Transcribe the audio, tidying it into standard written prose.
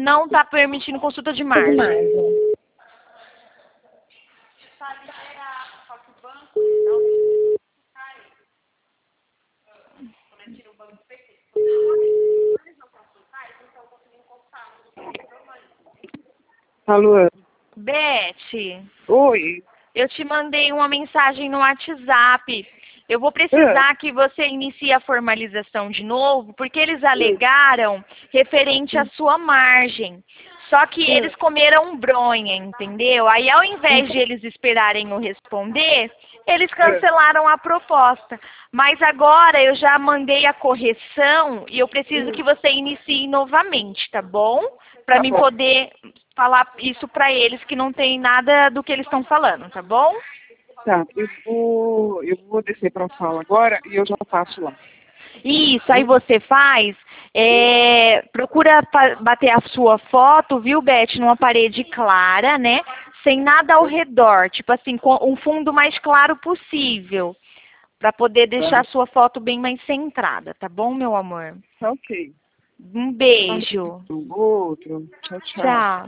não tá permitindo consulta de margem. Alô? Beth, Oi. eu te mandei uma mensagem no WhatsApp. Eu vou precisar que você inicie a formalização de novo, porque eles alegaram referente à sua margem. Só que eles comeram bronha, entendeu? Aí, ao invés de eles esperarem eu responder, eles cancelaram a proposta. Mas agora eu já mandei a correção e eu preciso que você inicie novamente, tá bom? Para mim poder falar isso para eles, que não tem nada do que eles estão falando, tá bom? Tá, eu vou descer para a sala agora e eu já passo lá. Isso, aí você faz, procura bater a sua foto, viu, Beth, numa parede clara, né? Sem nada ao redor, tipo assim, com um fundo mais claro possível, para poder deixar a sua foto bem mais centrada, tá bom, meu amor? Tá ok. Um beijo. Outro. Tchau, tchau. Tchau.